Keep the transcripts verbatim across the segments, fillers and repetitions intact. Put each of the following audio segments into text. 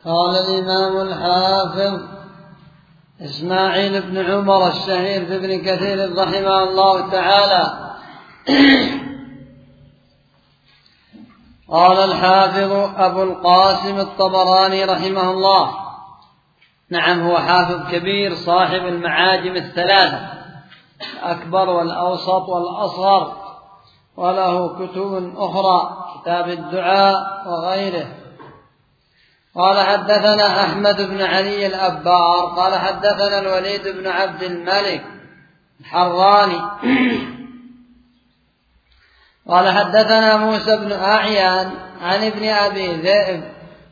قال الإمام الحافظ إسماعيل بن عمر الشهير في ابن كثير رحمه الله تعالى قال الحافظ أبو القاسم الطبراني رحمه الله، نعم هو حافظ كبير صاحب المعاجم الثلاثة الأكبر والأوسط والأصغر، وله كتب أخرى كتاب الدعاء وغيره. قال حدثنا أحمد بن علي الأبار قال حدثنا الوليد بن عبد الملك الحراني قال حدثنا موسى بن أعيان عن ابن أبي ذئب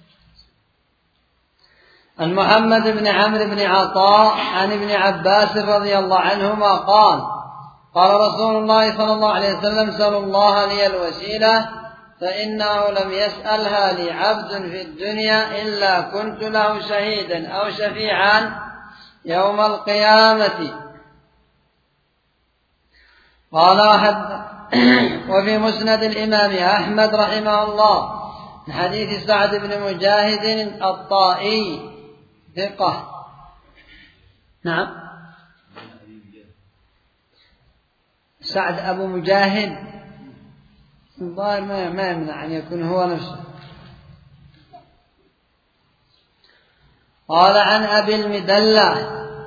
عن محمد بن عمرو بن عطاء عن ابن عباس رضي الله عنهما قال قال رسول الله صلى الله عليه وسلم: سألوا الله لي الوسيلة فإنه لم يسألها لي عبد في الدنيا إلا كنت له شهيدا أو شفيعا يوم القيامة. قال وفي مسند الإمام أحمد رحمه الله من حديث سعد بن مجاهد الطائي ثقة. نعم سعد أبو مجاهد الظاهر ما يمنع أن يكون هو نفسه. قال عن أبي المدلة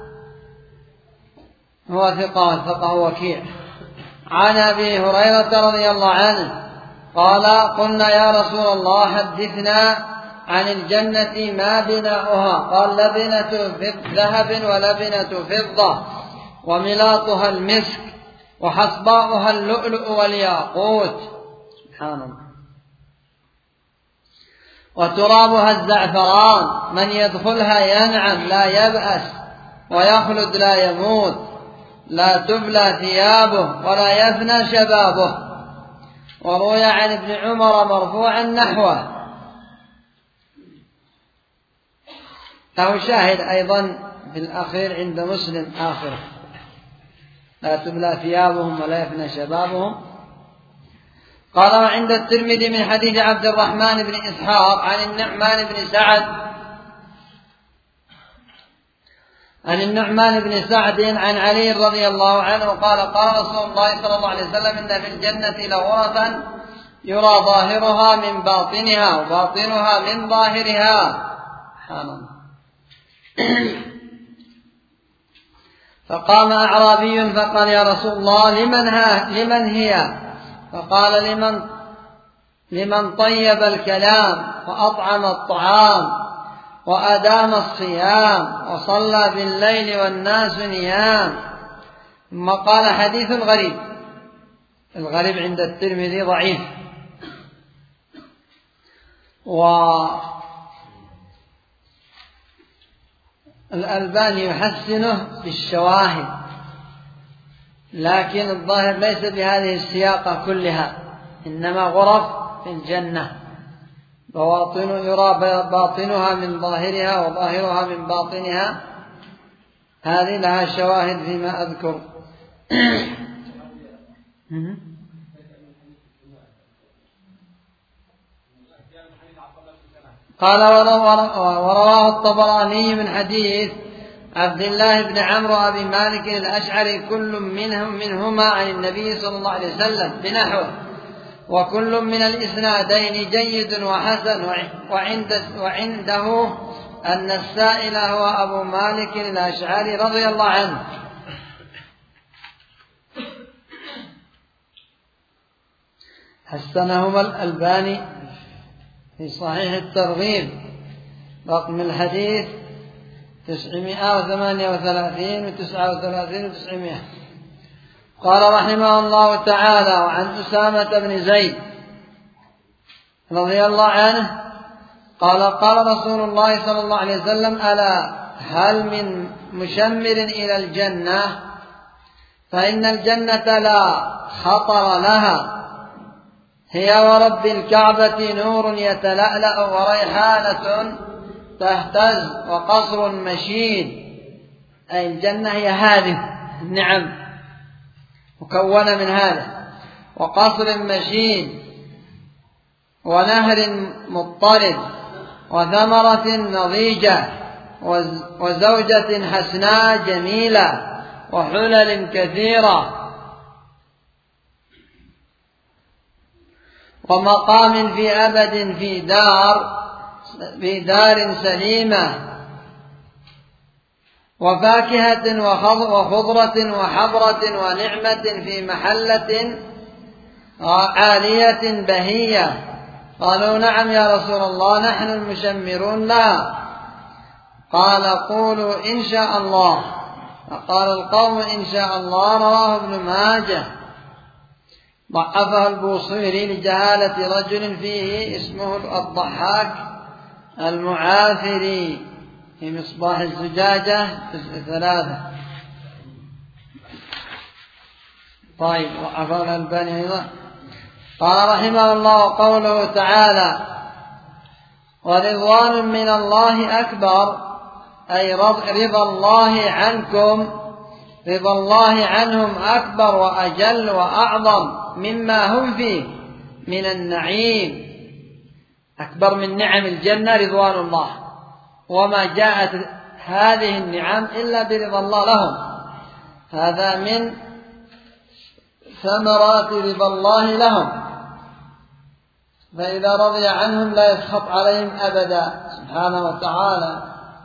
هو ثقة ثقة وكيع عن أبي هريرة رضي الله عنه قال: قلنا يا رسول الله حدثنا عن الجنة ما بناؤها؟ قال: لبنة ذهب ولبنة فضة وملاطها المسك وحصباؤها اللؤلؤ والياقوت، سبحان الله، وترابها الزعفران، من يدخلها ينعم لا يبأس ويخلد لا يموت، لا تبلى ثيابه ولا يفنى شبابه. وروي عن ابن عمر مرفوعا نحوه. له شاهد أيضا في الأخير عند مسلم آخر: لا تبلى ثيابهم ولا يفنى شبابهم. قال وعند الترمذي من حديث عبد الرحمن بن إسحاق عن النعمان بن سعد عن النعمان بن سعد عن علي رضي الله عنه قال: قال رسول الله صلى الله عليه وسلم: إن في الجنة لغرفا يرى ظاهرها من باطنها وباطنها من ظاهرها. سبحان الله. فقام أعرابي فقال: يا رسول الله لمن, ها لمن هي؟ فقال: لمن, لمن طيب الكلام وأطعم الطعام وأدام الصيام وصلى بالليل والناس نيام. ثم قال: حديث غريب. الغريب عند الترمذي ضعيف، والألباني يحسنه بالشواهد، لكن الظاهر ليس بهذه السياقة كلها، إنما غرف في الجنة بواطن يرى باطنها من ظاهرها وظاهرها من باطنها، هذه لها شواهد فيما أذكر. قال ورواه الطبراني من حديث عبد الله بن عمرو أبي مالك الأشعري كل منهم منهما عن النبي صلى الله عليه وسلم بنحوه، وكل من الإسنادين جيد وحسن، وعنده أن السائل هو أبو مالك الأشعري رضي الله عنه. حسنهما الألباني في صحيح الترغيب رقم الحديث تسعمائة وثمانية وثلاثين وتسعة وثلاثين وتسعمائة. قال رحمه الله تعالى: وعن أسامة بن زيد رضي الله عنه قال: قال رسول الله صلى الله عليه وسلم: ألا هل من مشمر إلى الجنة؟ فإن الجنة لا خطر لها، هي ورب الكعبة نور يتلألأ وريحانة تهتز وقصر مشيد. أي الجنة هي هذه النعم مكونة من هذا، وقصر مشيد ونهر مضطرد وثمرة نضيجة وزوجة حسناء جميلة وحلل كثيرة ومقام في أبد في دار في دار سليمة وفاكهة وخضرة وحبرة ونعمة في محلة عالية بهية. قالوا نعم يا رسول الله نحن المشمرون لها. قال قولوا إن شاء الله. فقال القوم إن شاء الله. رواه ابن ماجه. ضعفه البوصيري لجهالة رجل فيه اسمه الضحاك المعافري في مصباح الزجاجة ثلاثة. طيب ضعفه الألباني أيضا. قال رحمه الله قوله تعالى ورضوان من الله أكبر أي رضا الله عنكم رضا الله عنهم أكبر وأجل وأعظم مما هم فيه من النعيم. أكبر من نعم الجنة رضوان الله، وما جاءت هذه النعم إلا برضا الله لهم. هذا من ثمرات رضا الله لهم، فإذا رضي عنهم لا يسخط عليهم أبدا سبحانه وتعالى.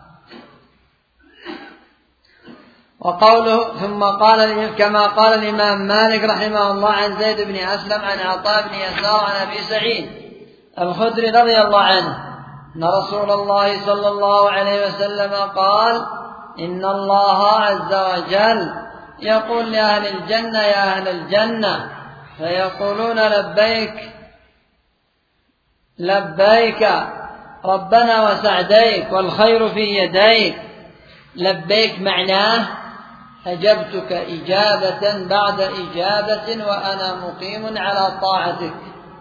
وقوله ثم قال كما قال الإمام مالك رحمه الله عن زيد بن أسلم عن عطاء بن يسار عن أبي سعيد الخدري رضي الله عنه أن رسول الله صلى الله عليه وسلم قال إن الله عز وجل يقول لأهل الجنة يا أهل الجنة فيقولون لبيك لبيك ربنا وسعديك والخير في يديك. لبيك معناه أجبتك إجابة بعد إجابة وأنا مقيم على طاعتك،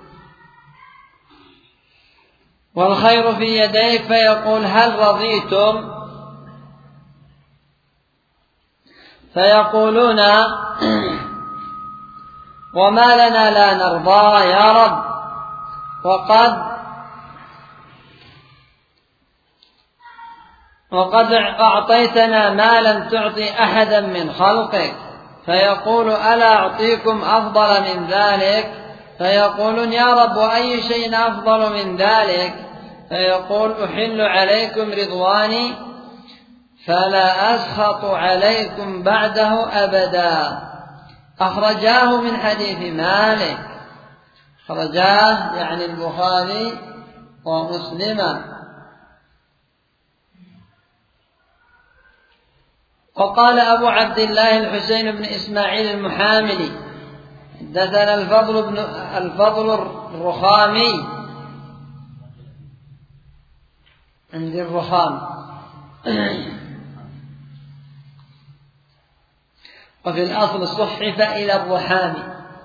والخير في يديك فيقول هل رضيتم؟ فيقولون وما لنا لا نرضى يا رب وقد وقد أعطيتنا ما لم تعطي أحدا من خلقك. فيقول ألا أعطيكم أفضل من ذلك؟ فيقولون يا رب وأي شيء أفضل من ذلك؟ فيقول أحل عليكم رضواني فلا أسخط عليكم بعده أبدا. أخرجاه من حديث مالك. أخرجاه يعني البخاري ومسلم. وقال أبو عبد الله الحسين بن إسماعيل المحاملي حدثنا الفضل بن الفضل الرخامي عندي الرخام وفي الأصل صحف إلى الرحامي.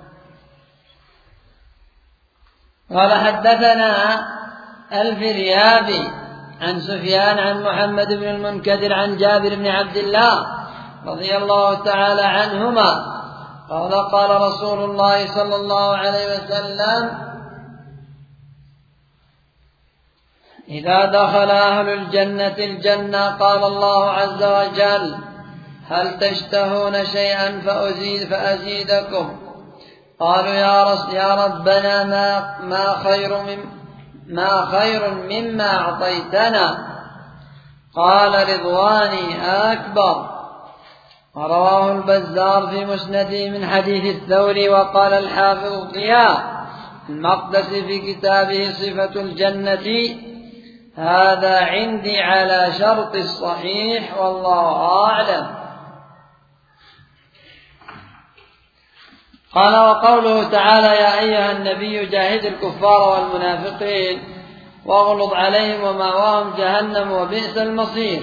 قال حدثنا الفريابي عن سفيان عن محمد بن المنكدر عن جابر بن عبد الله رضي الله تعالى عنهما قال قال رسول الله صلى الله عليه وسلم إذا دخل أهل الجنة الجنة قال الله عز وجل هل تشتهون شيئا فأزيد فأزيدكم؟ قالوا يا رب يا ربنا ما ما خير من ما خير مما أعطيتنا؟ قال رضواني أكبر. ورواه البزار في مسنده من حديث الثوري. وقال الحافظ ضياء المقدسي في كتابه صفة الجنة هذا عندي على شرط الصحيح والله أعلم. قال وقوله تعالى يا أيها النبي جاهد الكفار والمنافقين واغلظ عليهم ومأواهم جهنم وبئس المصير.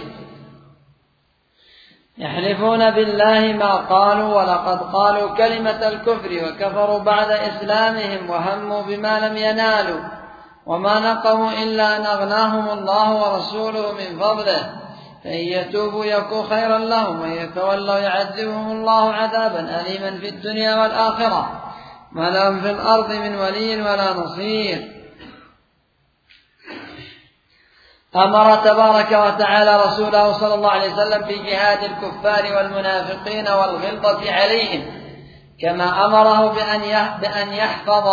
يحلفون بالله ما قالوا ولقد قالوا كلمة الكفر وكفروا بعد إسلامهم وهموا بما لم ينالوا وما نقموا إلا أن أغناهم الله ورسوله من فضله فإن يتوبوا يكون خيرا لهم وإن يتولوا يعذبهم الله عذابا أليما في الدنيا والآخرة ما لهم في الأرض من ولي ولا نصير. أمر تبارك وتعالى رسوله صلى الله عليه وسلم بجهاد الكفار والمنافقين والغلظة عليهم، كما أمره بأن يحفظ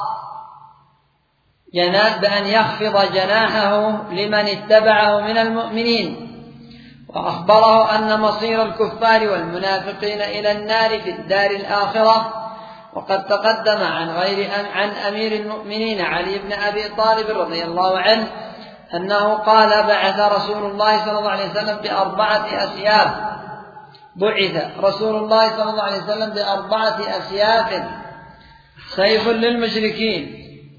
بأن يخفض جناحه لمن اتبعه من المؤمنين، وأخبره أن مصير الكفار والمنافقين إلى النار في الدار الآخرة. وقد تقدم عن غير عن أمير المؤمنين علي بن أبي طالب رضي الله عنه أنه قال: بعث رسول الله صلى الله عليه وسلم بأربعة أسياف بعث رسول الله صلى الله عليه وسلم بأربعة أسياف: سيف للمشركين،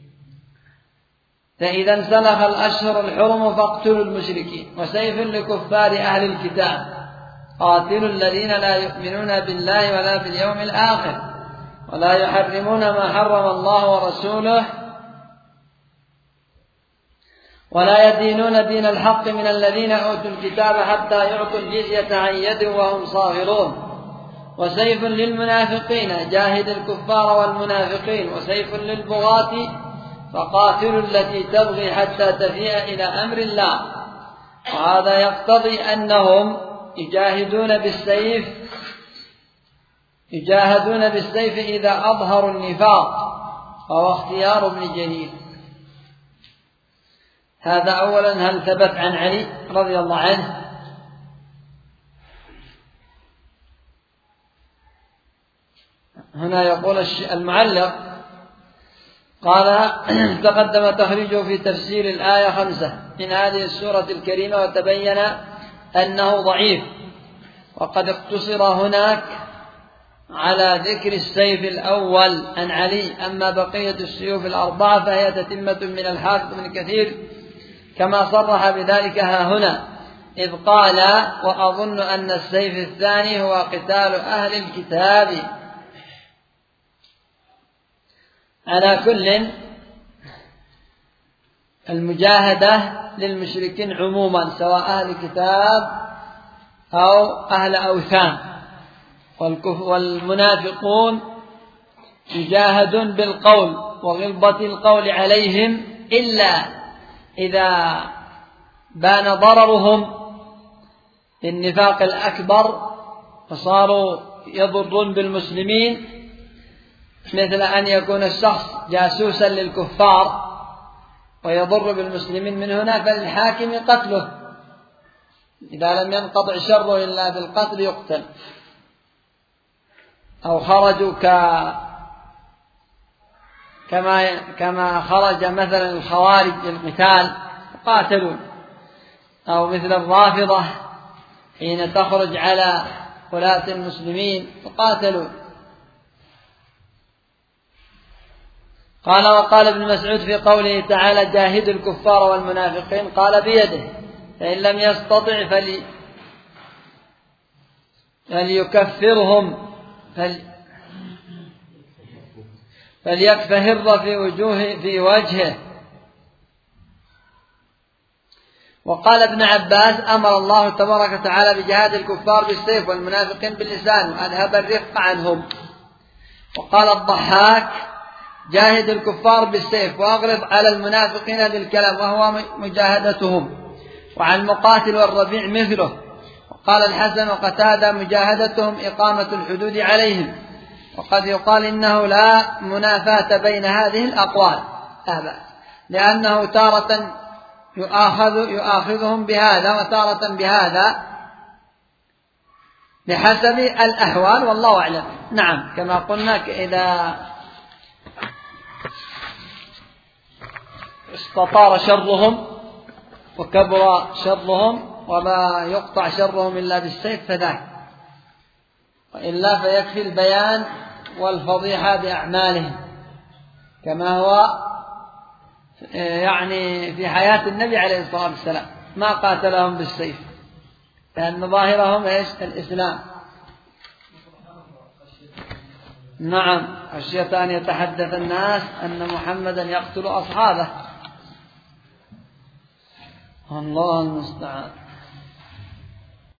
فإذا انسلخ الأشهر الحرم فاقتلوا المشركين، وسيف لكفار أهل الكتاب، قاتلوا الذين لا يؤمنون بالله ولا باليوم الآخر ولا يحرمون ما حرم الله ورسوله ولا يدينون دين الحق من الذين أوتوا الكتاب حتى يعطوا الجزية عن يد وهم صاغرون، وسيف للمنافقين، جاهد الكفار والمنافقين، وسيف للبغاة، فقاتلوا التي تبغي حتى تفيء إلى أمر الله. وهذا يقتضي أنهم يجاهدون بالسيف يجاهدون بالسيف إذا أظهروا النفاق، وهو اختيار ابن جرير. هذا أولا. هل ثبت عن علي رضي الله عنه؟ هنا يقول المعلق قال: تقدم تخريجه في تفسير الآية خمسة من هذه السورة الكريمة، وتبين أنه ضعيف، وقد اقتصر هناك على ذكر السيف الأول عن علي. أما بقية السيوف الأربعة فهي تتمة من الحافظ بن كثير كما صرح بذلك ها هنا، إذ قال: وأظن أن السيف الثاني هو قتال أهل الكتاب. على كل، المجاهدة للمشركين عموما سواء أهل كتاب أو أهل أوثان، والمنافقون يجاهدون بالقول وغلظة القول عليهم، إلا إذا بان ضررهم بالنفاق الأكبر فصاروا يضرون بالمسلمين، مثل أن يكون الشخص جاسوسا للكفار ويضر بالمسلمين، من هنا فللحاكم قتله، إذا لم ينقطع شره إلا بالقتل يقتل. أو خرجوا ك... كما كما خرج مثلا الخوارج للقتال قاتلوا، أو مثل الرافضة حين تخرج على ولاة المسلمين فقاتلوا. قال: وقال ابن مسعود في قوله تعالى: جاهد الكفار والمنافقين، قال: بيده، فإن لم يستطع فلي فليكفرهم فل... فليكفهر في وجوه في وجهه. وقال ابن عباس: أمر الله تبارك وتعالى بجهاد الكفار بالسيف والمنافقين باللسان، وأذهب الرفق عنهم. وقال الضحاك: جاهد الكفار بالسيف وأغلظ على المنافقين بالكلام، وهو مجاهدتهم. وعن مقاتل والربيع مثله. وقال الحسن وقتادة: مجاهدتهم إقامة الحدود عليهم. وقد يقال إنه لا منافاة بين هذه الأقوال أبدا، لأنه تارة يؤاخذ يؤاخذهم بهذا وتارة بهذا بحسب الأحوال، والله أعلم. نعم، كما قلنا إذا استطار شرهم وكبر شرهم وما يقطع شرهم إلا بالسيف فذاك، وإلا فيكفي البيان والفضيحة بأعمالهم، كما هو يعني في حياة النبي عليه الصلاة والسلام ما قاتلهم بالسيف، لأن ظاهرهم إيش؟ الإسلام. نعم، خشية أن يتحدث الناس أن محمدا يقتل أصحابه، الله المستعان.